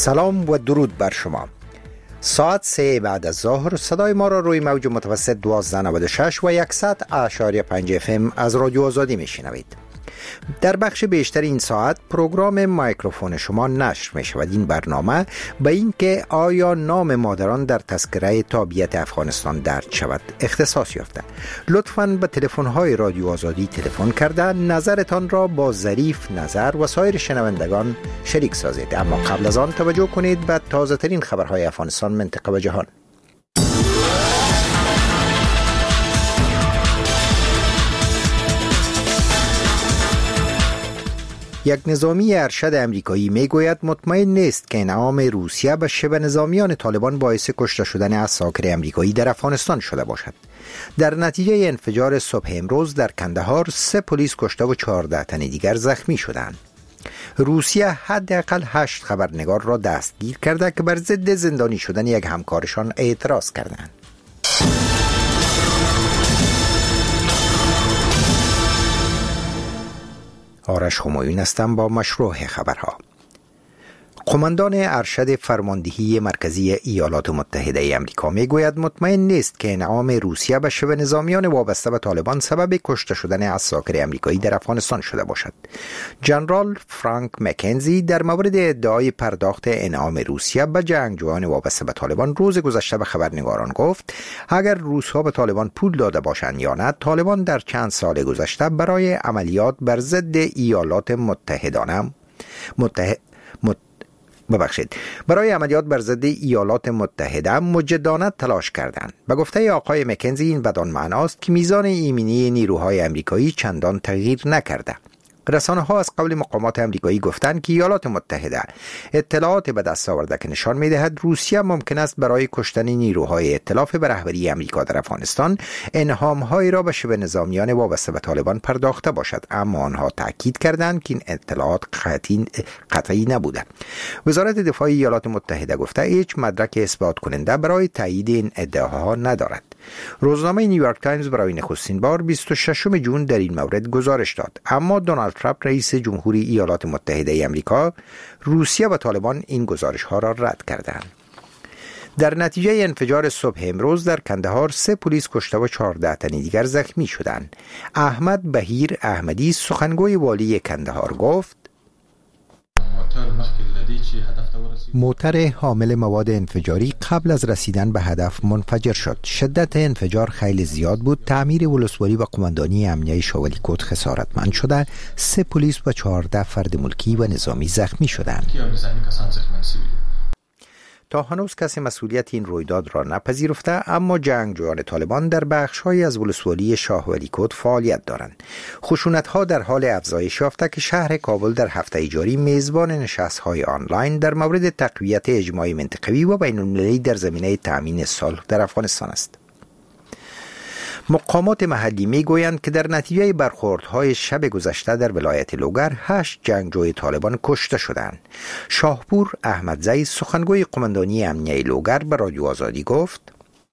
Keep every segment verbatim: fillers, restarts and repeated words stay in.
سلام و درود بر شما. ساعت سه بعد از ظهر صدای ما را روی موج متوسط دوازده نود و شش و صد اعشاری پنج اف ام از رادیو آزادی میشنوید. در بخش بیشتر این ساعت پروگرام میکروفون شما نشر می شود. این برنامه به این که آیا نام مادران در تذکره تابعیت افغانستان درج شود اختصاص یافته. لطفاً به تلفن های رادیو آزادی تلفن کرده نظرتان را با ظریف نظر و سایر شنوندگان شریک سازید. اما قبل از آن توجه کنید به تازه ترین خبرهای افغانستان، منطقه و جهان. یک نظامی ارشد امریکایی میگوید مطمئن نیست که انعام روسیه به شبه نظامیان طالبان باعث کشته شدن عساکر امریکایی در افغانستان شده باشد. در نتیجه انفجار صبح امروز در کندهار سه پلیس کشته و چهارده تن دیگر زخمی شدند. روسیه حداقل هشت خبرنگار را دستگیر کرده که بر ضد زندانی شدن یک همکارشان اعتراض کردند. آرش همایون هستم با مشروع خبرها. قماندان ارشد فرماندهی مرکزی ایالات متحده ای آمریکا میگوید مطمئن نیست که انعام روسیه به شبه نظامیان وابسته به طالبان سبب کشته شدن عساکر امریکایی در افغانستان شده باشد. جنرال فرانک مکنزی در مورد ادعای پرداخت انعام روسیه به جنگجویان وابسته به طالبان روز گذشته به خبرنگاران گفت اگر روس‌ها به طالبان پول داده باشند یا نه، طالبان در چند سال گذشته برای عملیات بر ضد ایالات متحدانه متحد مت ببخشید برای عملیات بر ضد ایالات متحده مجدانه تلاش کردند. به گفته آقای مکنزی این بدان معناست که میزان ایمنی نیروهای امریکایی چندان تغییر نکرده. رسانه ها از قول مقامات امریکایی گفتند که ایالات متحده اطلاعات به دست آورده که نشان می‌دهد روسیه ممکن است برای کشتن نیروهای ائتلاف به رهبری امریکا در افغانستان انعام‌هایی را به شبه نظامیان وابسته به طالبان پرداخته باشد، اما آنها تاکید کردند که این اطلاعات قطعی قطعی نبوده. وزارت دفاع ایالات متحده گفته هیچ مدرک اثبات کننده برای تایید این ادعاها ندارد. روزنامه نیویورک تایمز برای نخستین بار بیست و ششم ژوئن در این مورد گزارش داد، اما دونالد ترامپ رئیس جمهوری ایالات متحده ای آمریکا روسیه و طالبان این گزارش ها را رد کردند. در نتیجه انفجار صبح امروز در کندهار سه پلیس کشته و چهارده تن دیگر زخمی شدند. احمد بهیر احمدی سخنگوی والی کندهار گفت موتر حامل مواد انفجاری قبل از رسیدن به هدف منفجر شد. شدت انفجار خیلی زیاد بود. تعمیر ولسوالی و قماندانی امنیه شاولی کوت خسارتمند شده. سه پلیس و چهارده فرد ملکی و نظامی زخمی شدند. تا هنوز کسی مسئولیت این رویداد را نپذیرفته، اما جنگجویان طالبان در بخش‌هایی از ولسوالی شاه ولی کوت فعالیت دارند. خشونت‌ها در حال افزایش یافته که شهر کابل در هفته جاری میزبان نشست‌های آنلاین در مورد تقویت اجماع منطقوی و بین‌المللی در زمینه تأمین صلح در افغانستان است. مقامات محلی میگویند که در نتیجه برخوردهای شب گذشته در ولایت لوگر هشت جنگجوی طالبان کشته شدند. شاهپور احمدزی سخنگوی قماندانی امنیه لوگر به رادیو آزادی گفت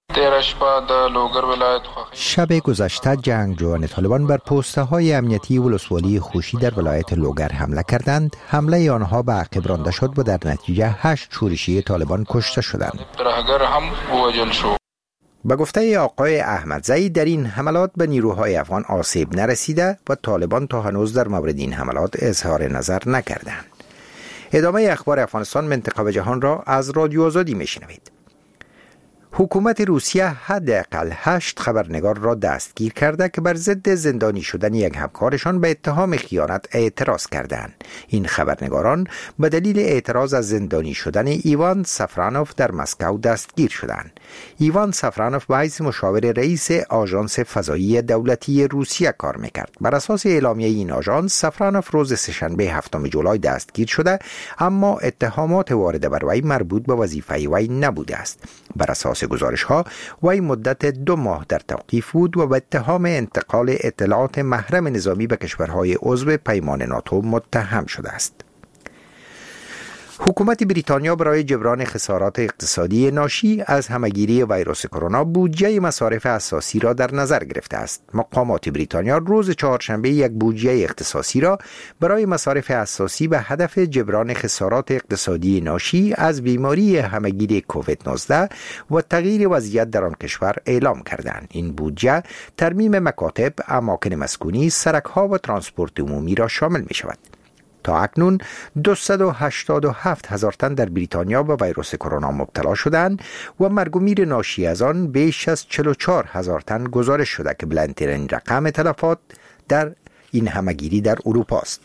شب گذشته جنگجویان طالبان بر پوسته های امنیتی ولسوالی خوشی در ولایت لوگر حمله کردند. حمله آنها به عقب رانده شد و در نتیجه هشت شورشی طالبان کشته شدند. به گفته آقای احمدزی در این حملات به نیروهای افغان آسیب نرسیده و طالبان تا هنوز در مورد این حملات اظهار نظر نکردند. ادامه اخبار افغانستان، منطقه و جهان را از رادیو آزادی میشنوید. حکومت روسیه حداقل هشت خبرنگار را دستگیر کرده که بر ضد زندانی شدن یک همکارشان به اتهام خیانت اعتراض کردند. این خبرنگاران به دلیل اعتراض از زندانی شدن ایوان سافرانوف در مسکو دستگیر شدند. ایوان سافرانوف به حیث مشاور رئیس آژانس فضایی دولتی روسیه کار میکرد. بر اساس اعلامیه این آژانس، سافرانوف روز سه‌شنبه هفتم جولای دستگیر شده، اما اتهامات وارد بر وی مربوط به وظیفه وی نبوده است. بر اساس گزارش ها وی مدت دو ماه در توقیف بود و به اتهام انتقال اطلاعات محرم نظامی به کشورهای عضو پیمان ناتو متهم شده است. حکومت بریتانیا برای جبران خسارات اقتصادی ناشی از همهگیری ویروس کرونا بودجه مصارف اساسی را در نظر گرفته است. مقامات بریتانیا روز چهارشنبه یک بودجه اختصاصی را برای مصارف اساسی به هدف جبران خسارات اقتصادی ناشی از بیماری همهگیری کووید نوزده و تغییر وضعیت در آن کشور اعلام کردند. این بودجه ترمیم مکاتب، اماکن مسکونی، سرک‌ها و ترانسپورت عمومی را شامل می شود. تا اکنون دویست و هشتاد و هفت هزار تن در بریتانیا به ویروس کرونا مبتلا شدند و مرگ و میر ناشی از آن بیش از چهل و چهار هزار تن گزارش شده که بلندترین رقم تلفات در این همهگیری در اروپا است.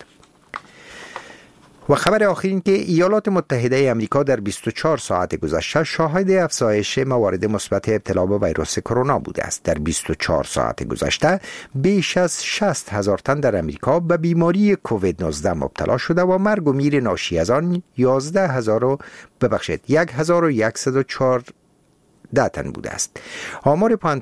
و خبر آخر این که ایالات متحده آمریکا در بیست و چهار ساعت گذشته شاهد افزایش موارد مثبت ابتلا به ویروس کرونا بوده است. در بیست و چهار ساعت گذشته بیش از شصت هزار تن در آمریکا به بیماری کووید نوزده مبتلا شده و مرگ و میر ناشی از آن یازده هزار ببخشید یک هزار و صد و چهارده تن بوده است. آمار